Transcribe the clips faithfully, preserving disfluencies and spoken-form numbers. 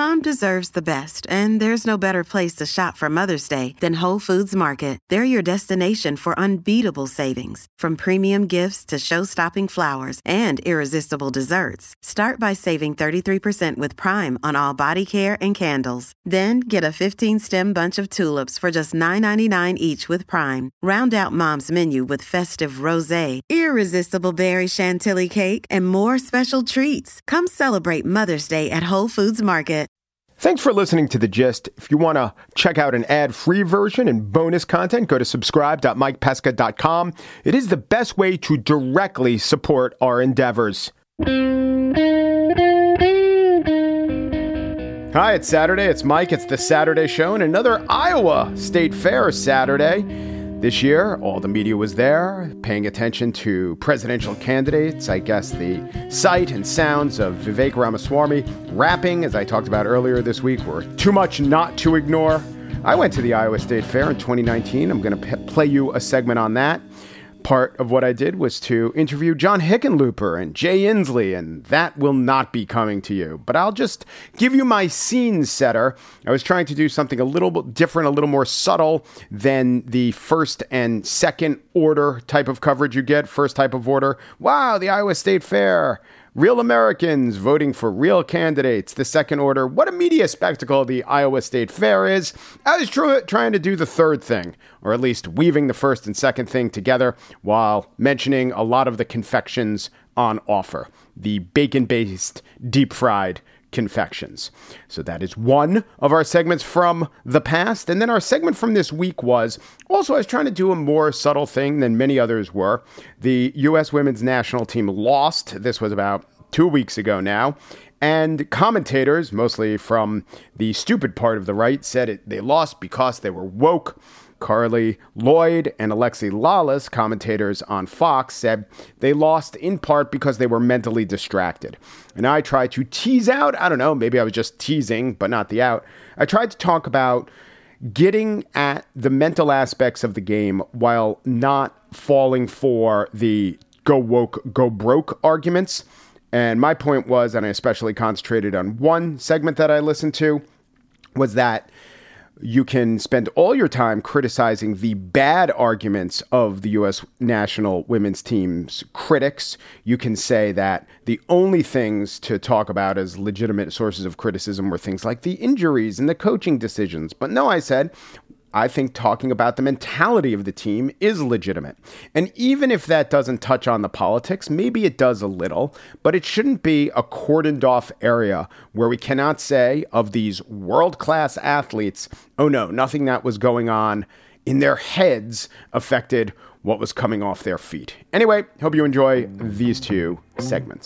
Mom deserves the best, and there's no better place to shop for Mother's Day than Whole Foods Market. They're your destination for unbeatable savings, from premium gifts to show-stopping flowers and irresistible desserts. Start by saving thirty-three percent with Prime on all body care and candles. Then get a fifteen-stem bunch of tulips for just nine ninety-nine each with Prime. Round out Mom's menu with festive rosé, irresistible berry chantilly cake, and more special treats. Come celebrate Mother's Day at Whole Foods Market. Thanks for listening to The Gist. If you want to check out an ad-free version and bonus content, go to subscribe dot mike pesca dot com. It is the best way to directly support our endeavors. Hi, it's Saturday. It's Mike. It's the Saturday Show and another Iowa State Fair Saturday. This year, all the media was there, paying attention to presidential candidates. I guess the sight and sounds of Vivek Ramaswamy rapping, as I talked about earlier this week, were too much not to ignore. I went to the Iowa State Fair in twenty nineteen. I'm going to p- play you a segment on that. Part of what I did was to interview John Hickenlooper and Jay Inslee, and that will not be coming to you. But I'll just give you my scene setter. I was trying to do something a little bit different, a little more subtle than the first and second order type of coverage you get. First type of order, wow, the Iowa State Fair. Real Americans voting for real candidates. The second order, what a media spectacle the Iowa State Fair is. I was tr- trying to do the third thing, or at least weaving the first and second thing together while mentioning a lot of the confections on offer. The bacon-based, deep-fried confections. So that is one of our segments from the past. And then our segment from this week was, also I was trying to do a more subtle thing than many others were. The U S women's national team lost. This was about two weeks ago now. And commentators, mostly from the stupid part of the right, said it, they lost because they were woke. Carly Lloyd and Alexi Lalas, commentators on Fox, said they lost in part because they were mentally distracted. And I tried to tease out, I don't know, maybe I was just teasing, but not the out. I tried to talk about getting at the mental aspects of the game while not falling for the go woke, go broke arguments. And my point was, and I especially concentrated on one segment that I listened to, was that you can spend all your time criticizing the bad arguments of the U S national women's team's critics. You can say that the only things to talk about as legitimate sources of criticism were things like the injuries and the coaching decisions. But no, I said, I think talking about the mentality of the team is legitimate. And even if that doesn't touch on the politics, maybe it does a little, but it shouldn't be a cordoned off area where we cannot say of these world-class athletes, oh no, nothing that was going on in their heads affected what was coming off their feet. Anyway, hope you enjoy these two segments.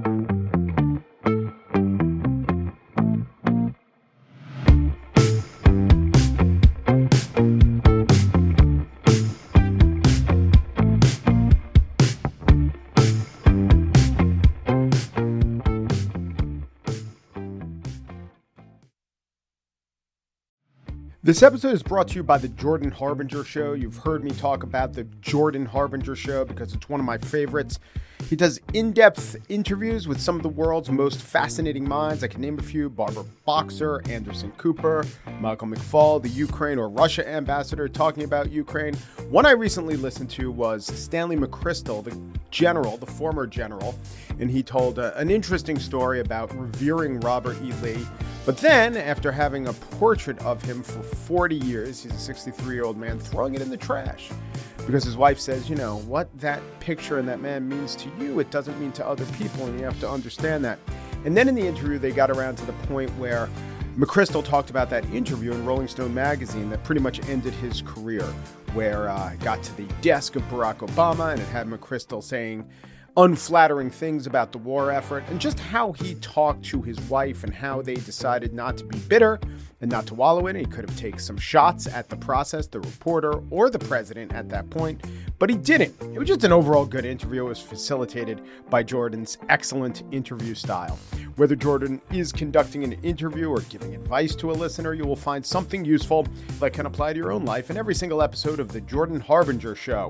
This episode is brought to you by the Jordan Harbinger Show. You've heard me talk about the Jordan Harbinger Show because it's one of my favorites. He does in-depth interviews with some of the world's most fascinating minds. I can name a few: Barbara Boxer, Anderson Cooper, Michael McFaul, the Ukraine or Russia ambassador talking about Ukraine. One I recently listened to was Stanley McChrystal, the general, the former general, and he told uh, an interesting story about revering Robert E. Lee. But then, after having a portrait of him for forty years, he's a sixty-three-year-old man, throwing it in the trash. Because his wife says, you know, what that picture and that man means to you, it doesn't mean to other people, and you have to understand that. And then in the interview, they got around to the point where McChrystal talked about that interview in Rolling Stone magazine that pretty much ended his career, where uh, it got to the desk of Barack Obama, and it had McChrystal saying unflattering things about the war effort, and just how he talked to his wife and how they decided not to be bitter and not to wallow in it. He could have taken some shots at the process, the reporter, or the president at that point, but he didn't. It was just an overall good interview. It was facilitated by Jordan's excellent interview style. Whether Jordan is conducting an interview or giving advice to a listener, you will find something useful that can apply to your own life in every single episode of The Jordan Harbinger Show.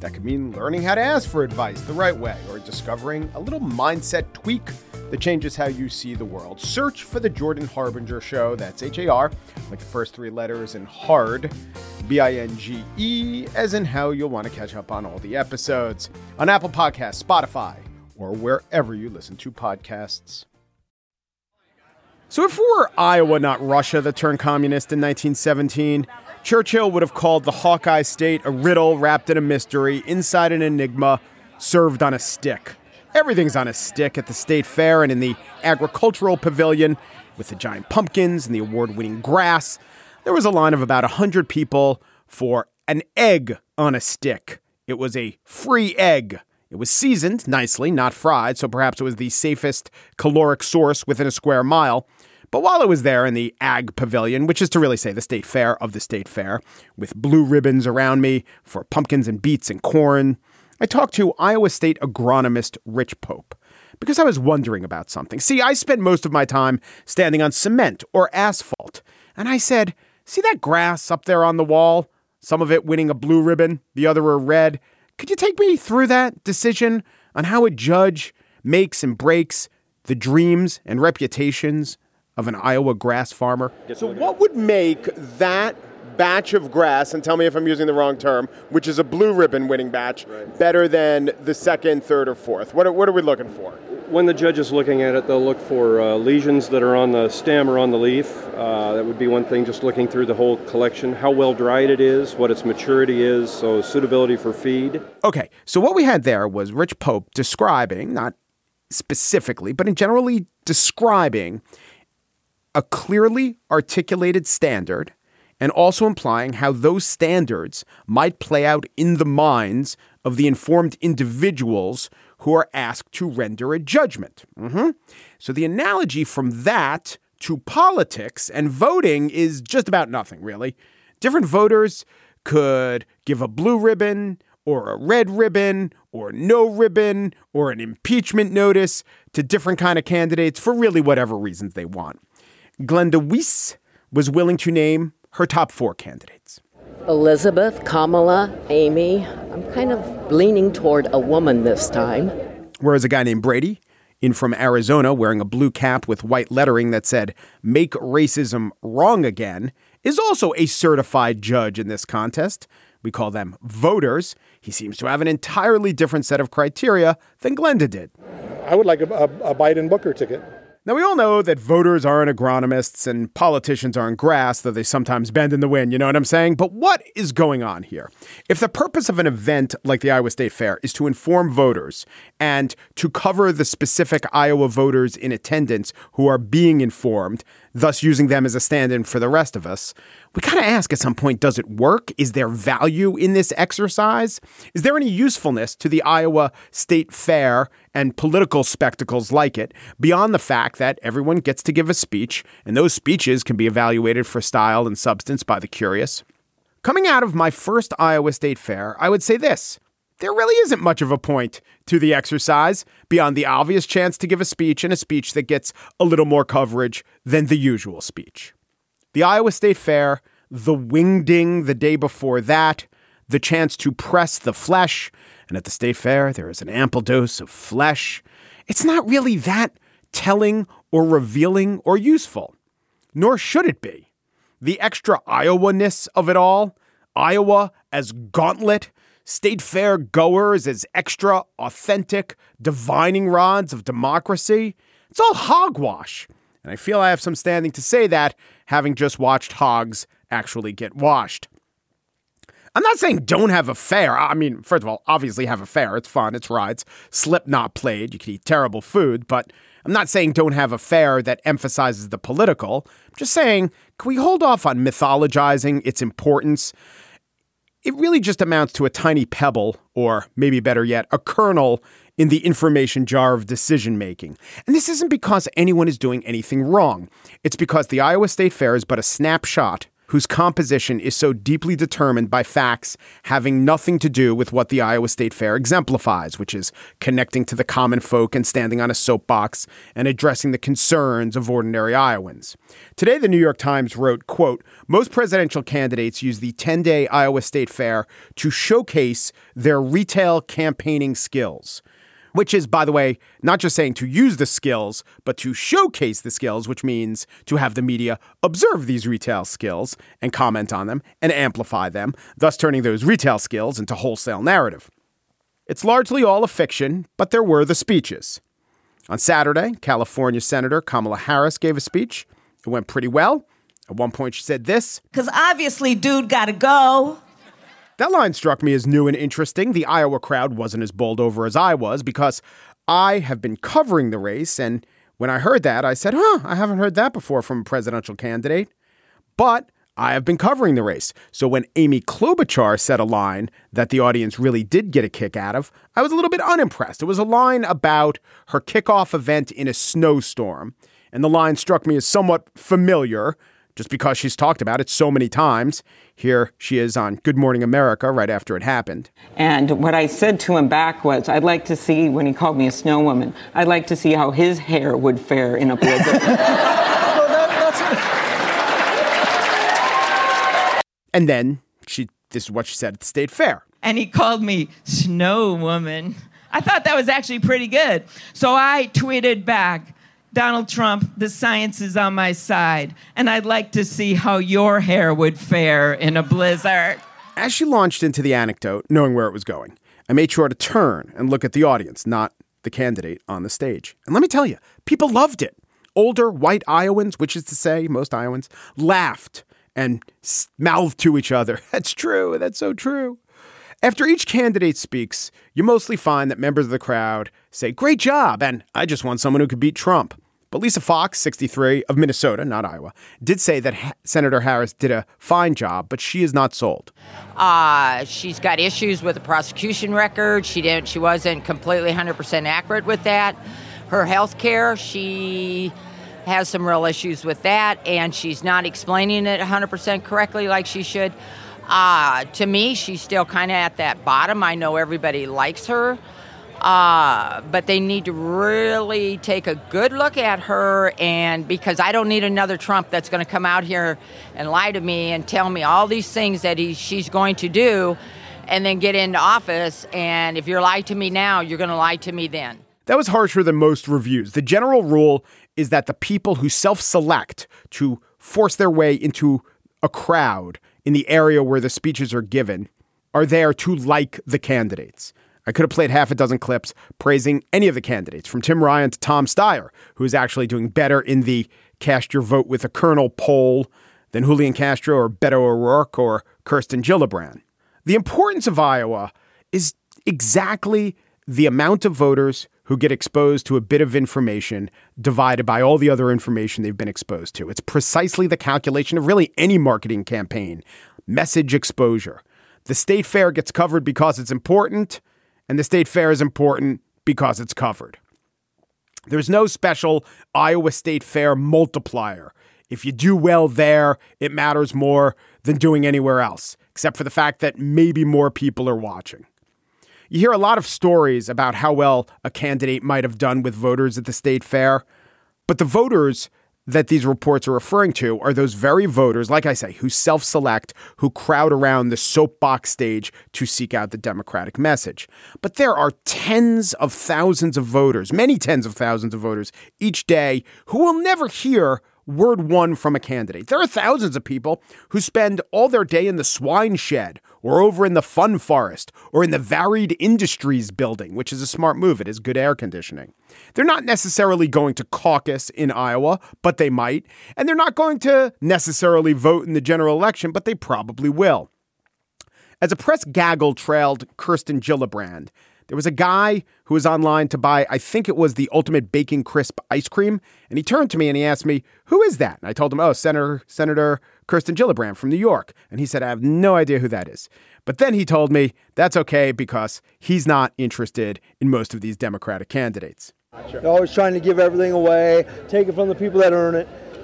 That could mean learning how to ask for advice the right way or discovering a little mindset tweak that changes how you see the world. Search for The Jordan Harbinger Show. That's H A R, like the first three letters, and hard, B I N G E, as in how you'll want to catch up on all the episodes on Apple Podcasts, Spotify, or wherever you listen to podcasts. So if it were Iowa, not Russia, that turned communist in nineteen seventeen, Churchill would have called the Hawkeye State a riddle wrapped in a mystery inside an enigma served on a stick. Everything's on a stick at the State Fair and in the agricultural pavilion with the giant pumpkins and the award-winning grass. There was a line of about one hundred people for an egg on a stick. It was a free egg. It was seasoned nicely, not fried, so perhaps it was the safest caloric source within a square mile. But while I was there in the Ag Pavilion, which is to really say the State Fair of the State Fair, with blue ribbons around me for pumpkins and beets and corn, I talked to Iowa State agronomist Rich Pope because I was wondering about something. See, I spent most of my time standing on cement or asphalt, and I said, see that grass up there on the wall? Some of it winning a blue ribbon, the other a red. Could you take me through that decision on how a judge makes and breaks the dreams and reputations of an Iowa grass farmer? So what would make that batch of grass, and tell me if I'm using the wrong term, which is a blue ribbon winning batch, right, better than the second, third, or fourth? What are, what are we looking for? When the judge is looking at it, they'll look for uh, lesions that are on the stem or on the leaf. Uh, that would be one thing, just looking through the whole collection, how well dried it is, what its maturity is, so suitability for feed. Okay, so what we had there was Rich Pope describing, not specifically, but in generally describing a clearly articulated standard and also implying how those standards might play out in the minds of the informed individuals who are asked to render a judgment. Mm-hmm. So the analogy from that to politics and voting is just about nothing, really. Different voters could give a blue ribbon or a red ribbon or no ribbon or an impeachment notice to different kind of candidates for really whatever reasons they want. Glenda Weiss was willing to name her top four candidates. Elizabeth, Kamala, Amy. I'm kind of leaning toward a woman this time. Whereas a guy named Brady, in from Arizona, wearing a blue cap with white lettering that said, "Make racism wrong again," is also a certified judge in this contest. We call them voters. He seems to have an entirely different set of criteria than Glenda did. I would like a, a, a Biden Booker ticket. Now, we all know that voters aren't agronomists and politicians aren't grass, though they sometimes bend in the wind, you know what I'm saying? But what is going on here? If the purpose of an event like the Iowa State Fair is to inform voters and to cover the specific Iowa voters in attendance who are being informed, thus using them as a stand-in for the rest of us, we got to ask at some point, does it work? Is there value in this exercise? Is there any usefulness to the Iowa State Fair and political spectacles like it beyond the fact that everyone gets to give a speech and those speeches can be evaluated for style and substance by the curious? Coming out of my first Iowa State Fair, I would say this. There really isn't much of a point to the exercise beyond the obvious chance to give a speech and a speech that gets a little more coverage than the usual speech. The Iowa State Fair, the wingding the day before that, the chance to press the flesh. And at the State Fair, there is an ample dose of flesh. It's not really that telling or revealing or useful, nor should it be. The extra Iowa-ness of it all, Iowa as gauntlet, State Fair goers as extra authentic divining rods of democracy, it's all hogwash. And I feel I have some standing to say that, having just watched hogs actually get washed. I'm not saying don't have a fair. I mean, first of all, obviously have a fair. It's fun. It's rides. Slipknot played. You can eat terrible food. But I'm not saying don't have a fair that emphasizes the political. I'm just saying, can we hold off on mythologizing its importance? It really just amounts to a tiny pebble, or maybe better yet, a kernel in the information jar of decision making. And this isn't because anyone is doing anything wrong. It's because the Iowa State Fair is but a snapshot whose composition is so deeply determined by facts having nothing to do with what the Iowa State Fair exemplifies, which is connecting to the common folk and standing on a soapbox and addressing the concerns of ordinary Iowans. Today, the New York Times wrote, quote, most presidential candidates use the ten-day Iowa State Fair to showcase their retail campaigning skills. Which is, by the way, not just saying to use the skills, but to showcase the skills, which means to have the media observe these retail skills and comment on them and amplify them, thus turning those retail skills into wholesale narrative. It's largely all a fiction, but there were the speeches. On Saturday, California Senator Kamala Harris gave a speech. It went pretty well. At one point, she said this. Because obviously, dude gotta go. That line struck me as new and interesting. The Iowa crowd wasn't as bowled over as I was because I have been covering the race. And when I heard that, I said, huh, I haven't heard that before from a presidential candidate. But I have been covering the race. So when Amy Klobuchar said a line that the audience really did get a kick out of, I was a little bit unimpressed. It was a line about her kickoff event in a snowstorm. And the line struck me as somewhat familiar just because she's talked about it so many times. Here she is on Good Morning America right after it happened. And what I said to him back was, I'd like to see, when he called me a snow woman, I'd like to see how his hair would fare in a blizzard. Well, that, that's... And then she, this is what she said at the State Fair. And he called me snow woman. I thought that was actually pretty good. So I tweeted back, Donald Trump, the science is on my side, and I'd like to see how your hair would fare in a blizzard. As she launched into the anecdote, knowing where it was going, I made sure to turn and look at the audience, not the candidate on the stage. And let me tell you, people loved it. Older white Iowans, which is to say most Iowans, laughed and mouthed to each other. That's true. That's so true. After each candidate speaks, you mostly find that members of the crowd say, great job, and I just want someone who could beat Trump. But Lisa Fox, sixty-three, of Minnesota, not Iowa, did say that ha- Senator Harris did a fine job, but she is not sold. Uh, she's got issues with the prosecution record. She didn't. She wasn't completely one hundred percent accurate with that. Her health care, she has some real issues with that, and she's not explaining it one hundred percent correctly like she should. Uh, to me, she's still kind of at that bottom. I know everybody likes her. Uh, but they need to really take a good look at her, and because I don't need another Trump that's going to come out here and lie to me and tell me all these things that he, she's going to do and then get into office. And if you're lying to me now, you're going to lie to me then. That was harsher than most reviews. The general rule is that the people who self-select to force their way into a crowd in the area where the speeches are given are there to like the candidates. I could have played half a dozen clips praising any of the candidates, from Tim Ryan to Tom Steyer, who is actually doing better in the cast your vote with a Colonel poll than Julian Castro or Beto O'Rourke or Kirsten Gillibrand. The importance of Iowa is exactly the amount of voters who get exposed to a bit of information divided by all the other information they've been exposed to. It's precisely the calculation of really any marketing campaign, message exposure. The State Fair gets covered because it's important, and the State Fair is important because it's covered. There's no special Iowa State Fair multiplier. If you do well there, it matters more than doing anywhere else, except for the fact that maybe more people are watching. You hear a lot of stories about how well a candidate might have done with voters at the State Fair, but the voters that these reports are referring to are those very voters, like I say, who self-select, who crowd around the soapbox stage to seek out the Democratic message. But there are tens of thousands of voters, many tens of thousands of voters each day who will never hear word one from a candidate. There are thousands of people who spend all their day in the swine shed or over in the fun forest or in the varied industries building, which is a smart move. It has good air conditioning. They're not necessarily going to caucus in Iowa, but they might. And they're not going to necessarily vote in the general election, but they probably will. As a press gaggle trailed Kirsten Gillibrand, there was a guy who was online to buy, I think it was the Ultimate Bacon Crisp ice cream. And he turned to me and he asked me, who is that? And I told him, oh, Senator, Senator Kirsten Gillibrand from New York. And he said, I have no idea who that is. But then he told me that's okay because he's not interested in most of these Democratic candidates. They're always trying to give everything away, take it from the people that earn it.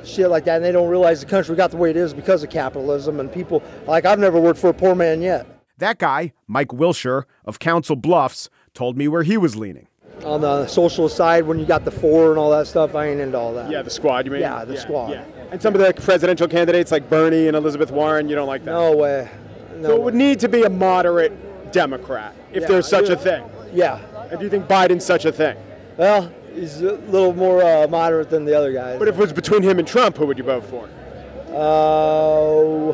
shit like that, and they don't realize the country got the way it is because of capitalism and people. Like, I've never worked for a poor man yet. That guy, Mike Wilshire of Council Bluffs, told me where he was leaning. On the socialist side, when you got the four and all that stuff, I ain't into all that. Yeah, the squad, you mean? Yeah, the yeah, squad. Yeah. And some of the presidential candidates like Bernie and Elizabeth Warren, you don't like that? No way. No so it way. would need to be a moderate Democrat, if Yeah, there's such yeah. a thing. Yeah. And do you think Biden's such a thing? Well, he's a little more uh, moderate than the other guys. But if it was between him and Trump, who would you vote for? Uh,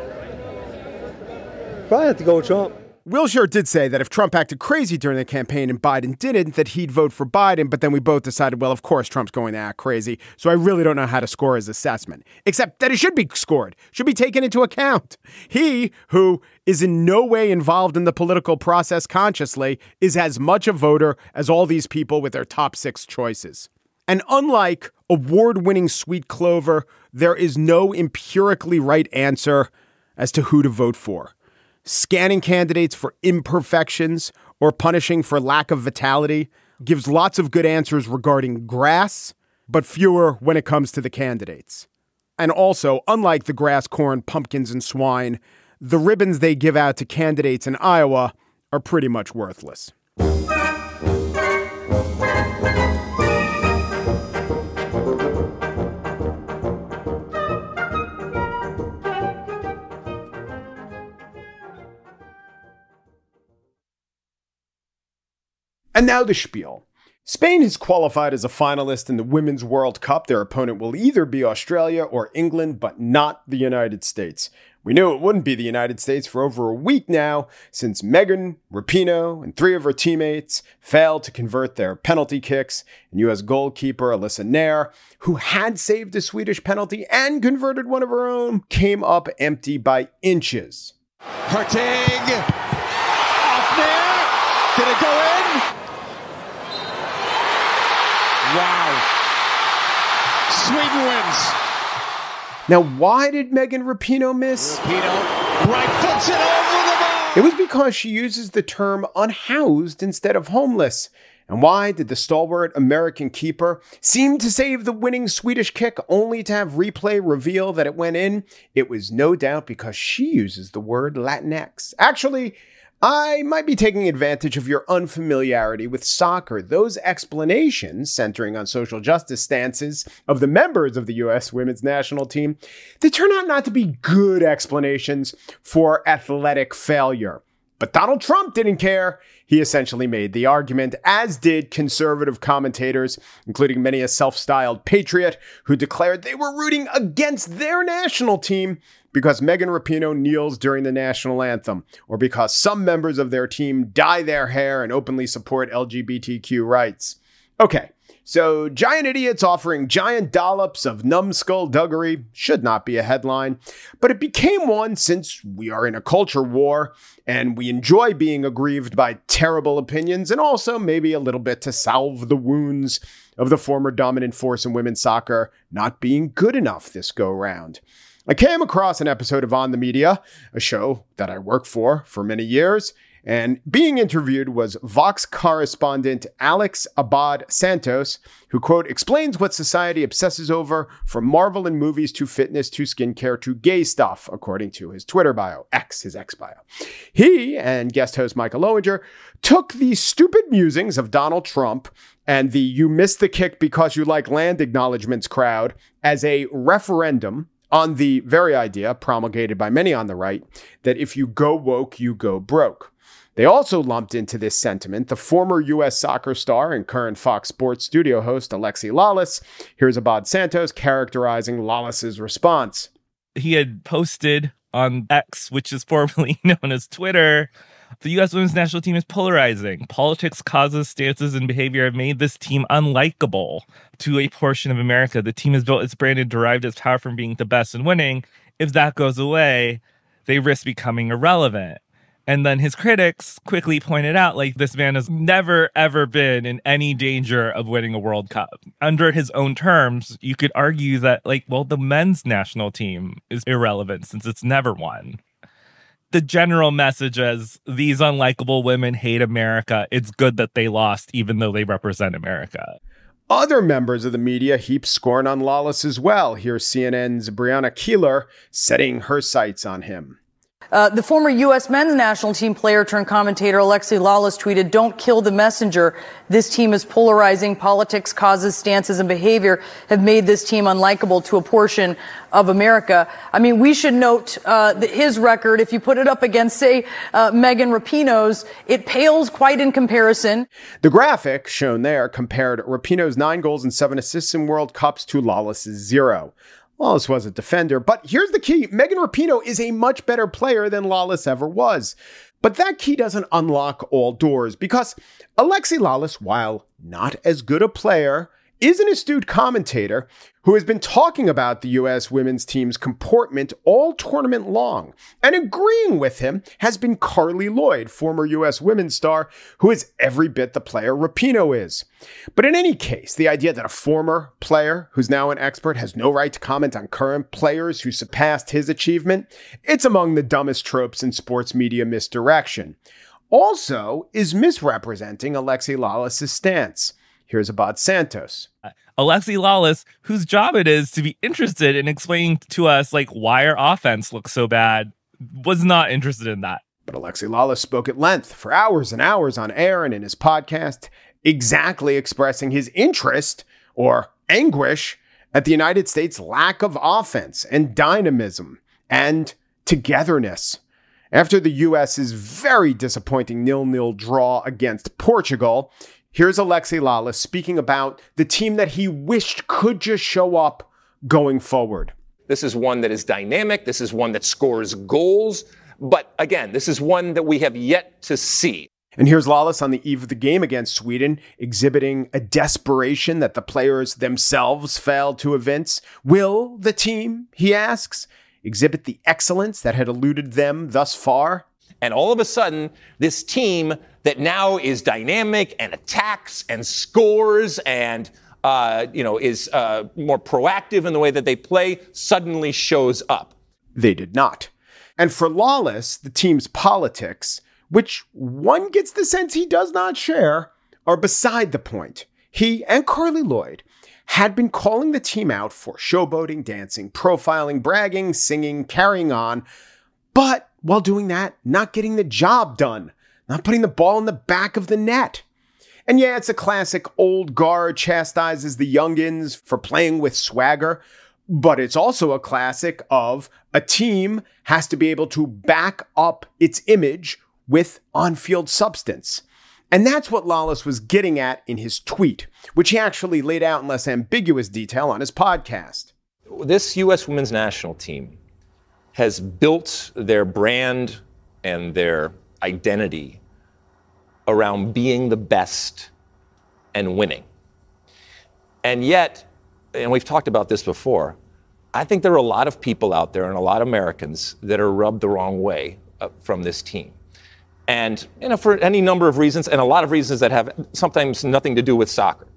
probably have to go with Trump. Wilshire did say that if Trump acted crazy during the campaign and Biden didn't, that he'd vote for Biden. But then we both decided, well, of course, Trump's going to act crazy. So I really don't know how to score his assessment, except that it should be scored, should be taken into account. He, who is in no way involved in the political process consciously, is as much a voter as all these people with their top six choices. And unlike award-winning Sweet Clover, there is no empirically right answer as to who to vote for. Scanning candidates for imperfections or punishing for lack of vitality gives lots of good answers regarding grass, but fewer when it comes to the candidates. And also, unlike the grass, corn, pumpkins, and swine, the ribbons they give out to candidates in Iowa are pretty much worthless. And now the spiel. Spain has qualified as a finalist in the Women's World Cup. Their opponent will either be Australia or England, but not the United States. We knew it wouldn't be the United States for over a week now, since Megan Rapinoe and three of her teammates failed to convert their penalty kicks, and U S goalkeeper Alyssa Nair, who had saved a Swedish penalty and converted one of her own, came up empty by inches. Hurtig! Off Nair! Did it go in? Wow. Sweden wins. Now, why did Megan Rapinoe miss? Rapinoe right foots it over the bar. It was because she uses the term unhoused instead of homeless. And why did the stalwart American keeper seem to save the winning Swedish kick only to have replay reveal that it went in? It was no doubt because she uses the word Latinx. Actually, I might be taking advantage of your unfamiliarity with soccer. Those explanations, centering on social justice stances of the members of the U S women's national team, they turn out not to be good explanations for athletic failure. But Donald Trump didn't care. He essentially made the argument, as did conservative commentators, including many a self-styled patriot who declared they were rooting against their national team because Megan Rapinoe kneels during the national anthem, or because some members of their team dye their hair and openly support L G B T Q rights. Okay, so giant idiots offering giant dollops of numbskullduggery should not be a headline, but it became one since we are in a culture war and we enjoy being aggrieved by terrible opinions, and also maybe a little bit to salve the wounds of the former dominant force in women's soccer not being good enough this go round. I came across an episode of On the Media, a show that I worked for for many years, and being interviewed was Vox correspondent Alex Abad Santos, who, quote, explains what society obsesses over from Marvel and movies to fitness to skincare to gay stuff, according to his Twitter bio, X, his X bio. He and guest host Michael Owinger took the stupid musings of Donald Trump and the you missed the kick because you like land acknowledgements crowd as a referendum on the very idea promulgated by many on the right that if you go woke, you go broke. They also lumped into this sentiment the former U S soccer star and current Fox Sports studio host Alexi Lalas. Here's Abad Santos characterizing Lalas's response. He had posted on X, which is formerly known as Twitter, the U S women's national team is polarizing. Politics, causes, stances, and behavior have made this team unlikable to a portion of America. The team has built its brand and derived its power from being the best and winning. If that goes away, they risk becoming irrelevant. And then his critics quickly pointed out, like, this man has never, ever been in any danger of winning a World Cup. Under his own terms, you could argue that, like, well, the men's national team is irrelevant since it's never won. The general message is these unlikable women hate America. It's good that they lost, even though they represent America. Other members of the media heap scorn on Lawless as well. Here's C N N's Brianna Keilar setting her sights on him. Uh, the former U S men's national team player turned commentator Alexi Lawless tweeted, "Don't kill the messenger. This team is polarizing. Politics, causes, stances, and behavior have made this team unlikable to a portion of America." I mean, we should note uh, that his record, if you put it up against, say, uh, Megan Rapinoe's, it pales quite in comparison. The graphic shown there compared Rapinoe's nine goals and seven assists in World Cups to Lawless's zero. Lawless was a defender, but here's the key. Megan Rapinoe is a much better player than Lawless ever was. But that key doesn't unlock all doors because Alexi Lawless, while not as good a player, is an astute commentator who has been talking about the U S women's team's comportment all tournament long. And agreeing with him has been Carly Lloyd, former U S women's star, who is every bit the player Rapinoe is. But in any case, the idea that a former player who's now an expert has no right to comment on current players who surpassed his achievement, it's among the dumbest tropes in sports media misdirection. Also is misrepresenting Alexi Lawless's stance. Here's Abad Santos. Alexi Lawless, whose job it is to be interested in explaining to us, like, why our offense looks so bad, was not interested in that. But Alexi Lawless spoke at length for hours and hours on air and in his podcast, exactly expressing his interest or anguish at the United States' lack of offense and dynamism and togetherness. After the U S's very disappointing nil-nil draw against Portugal, here's Alexi Lawless speaking about the team that he wished could just show up going forward. This is one that is dynamic. This is one that scores goals. But again, this is one that we have yet to see. And here's Lawless on the eve of the game against Sweden, exhibiting a desperation that the players themselves failed to evince. Will the team, he asks, exhibit the excellence that had eluded them thus far? And all of a sudden, this team that now is dynamic and attacks and scores and, uh, you know, is uh, more proactive in the way that they play suddenly shows up. They did not. And for Lawless, the team's politics, which one gets the sense he does not share, are beside the point. He and Carly Lloyd had been calling the team out for showboating, dancing, profiling, bragging, singing, carrying on, but while doing that, not getting the job done, not putting the ball in the back of the net. And yeah, it's a classic old guard chastises the youngins for playing with swagger, but it's also a classic of a team has to be able to back up its image with on-field substance. And that's what Lawless was getting at in his tweet, which he actually laid out in less ambiguous detail on his podcast. This U S women's national team has built their brand and their identity around being the best and winning. And yet, and we've talked about this before, I think there are a lot of people out there and a lot of Americans that are rubbed the wrong way uh, from this team. And, you know, for any number of reasons, and a lot of reasons that have sometimes nothing to do with soccer.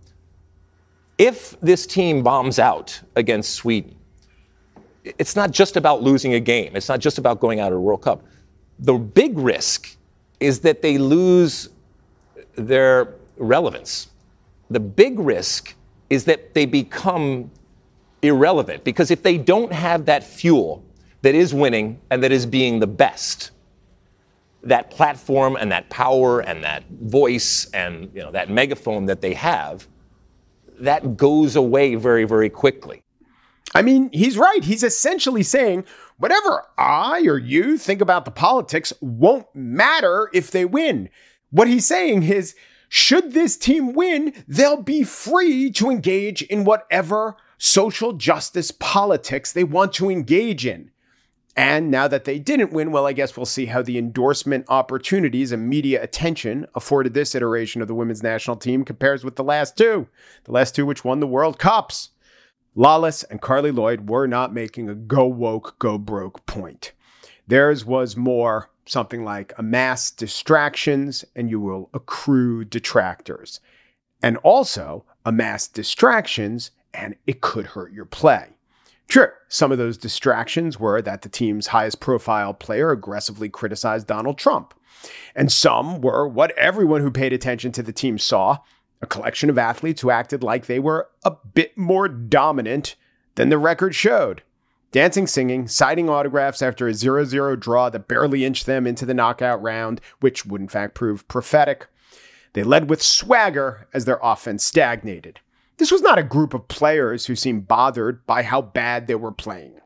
If this team bombs out against Sweden, it's not just about losing a game. It's not just about going out of the World Cup. The big risk is that they lose their relevance. The big risk is that they become irrelevant, because if they don't have that fuel that is winning and that is being the best, that platform and that power and that voice and, you know, that megaphone that they have, that goes away very, very quickly. I mean, he's right. He's essentially saying whatever I or you think about the politics won't matter if they win. What he's saying is, should this team win, they'll be free to engage in whatever social justice politics they want to engage in. And now that they didn't win, well, I guess we'll see how the endorsement opportunities and media attention afforded this iteration of the women's national team compares with the last two, the last two which won the World Cups. Lawless and Carly Lloyd were not making a go woke, go broke point. Theirs was more something like amass distractions and you will accrue detractors. And also amass distractions and it could hurt your play. True, some of those distractions were that the team's highest profile player aggressively criticized Donald Trump. And some were what everyone who paid attention to the team saw, a collection of athletes who acted like they were a bit more dominant than the record showed. Dancing, singing, signing autographs after a zero zero draw that barely inched them into the knockout round, which would in fact prove prophetic. They led with swagger as their offense stagnated. This was not a group of players who seemed bothered by how bad they were playing.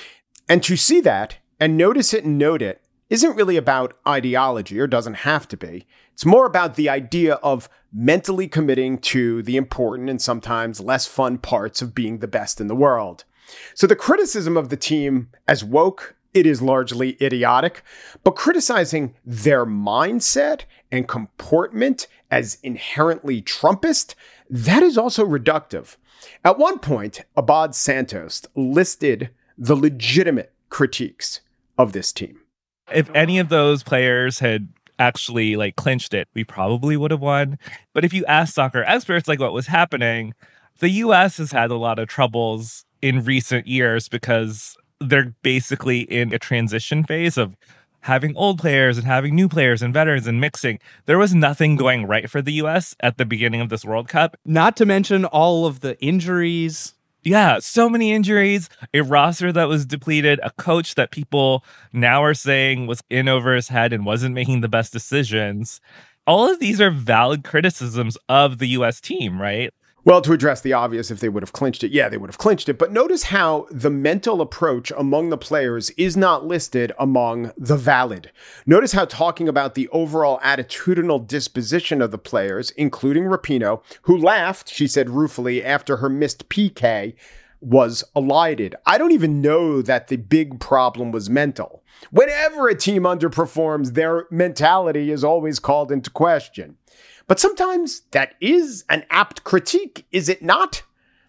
And to see that and notice it and note it isn't really about ideology, or doesn't have to be. It's more about the idea of mentally committing to the important and sometimes less fun parts of being the best in the world. So the criticism of the team as woke, it is largely idiotic, but criticizing their mindset and comportment as inherently Trumpist, that is also reductive. At one point, Abad Santos listed the legitimate critiques of this team. If any of those players had actually like clinched it, we probably would have won. But if you ask soccer experts like what was happening, the U S has had a lot of troubles in recent years because they're basically in a transition phase of having old players and having new players and veterans and mixing. There was nothing going right for the U S at the beginning of this World Cup. Not to mention all of the injuries. Yeah, so many injuries, a roster that was depleted, a coach that people now are saying was in over his head and wasn't making the best decisions. All of these are valid criticisms of the U S team, right? Well, to address the obvious, if they would have clinched it, yeah, they would have clinched it. But notice how the mental approach among the players is not listed among the valid. Notice how talking about the overall attitudinal disposition of the players, including Rapinoe, who laughed, she said ruefully, after her missed P K, was elided. I don't even know that the big problem was mental. Whenever a team underperforms, their mentality is always called into question. But sometimes that is an apt critique, is it not?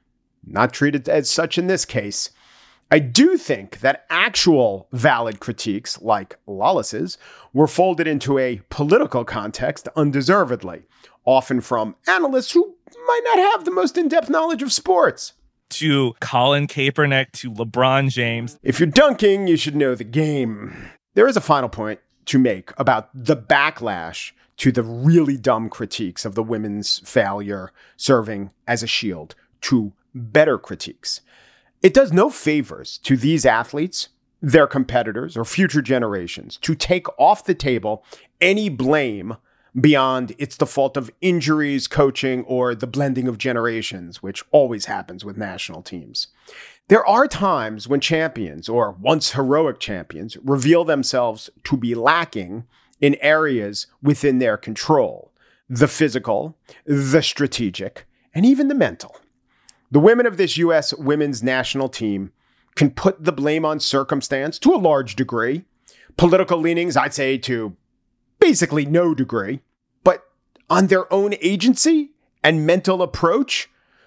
Not treated as such in this case. I do think that actual valid critiques, like Lawless's, were folded into a political context undeservedly, often from analysts who might not have the most in-depth knowledge of sports. To Colin Kaepernick, to LeBron James. If you're dunking, you should know the game. There is a final point to make about the backlash to the really dumb critiques of the women's failure serving as a shield to better critiques. It does no favors to these athletes, their competitors, or future generations to take off the table any blame beyond it's the fault of injuries, coaching, or the blending of generations, which always happens with national teams. There are times when champions, or once heroic champions, reveal themselves to be lacking in areas within their control, the physical, the strategic, and even the mental. The women of this U S women's national team can put the blame on circumstance to a large degree, political leanings, I'd say to basically no degree, but on their own agency and mental approach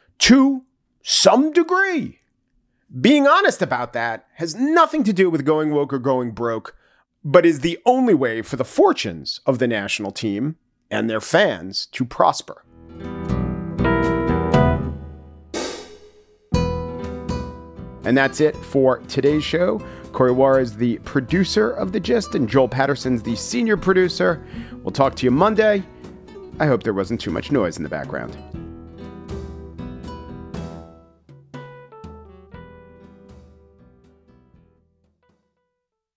to some degree. Being honest about that has nothing to do with going woke or going broke, but is the only way for the fortunes of the national team and their fans to prosper. And that's it for today's show. Corey Wara is the producer of The Gist, and Joel Patterson's the senior producer. We'll talk to you Monday. I hope there wasn't too much noise in the background.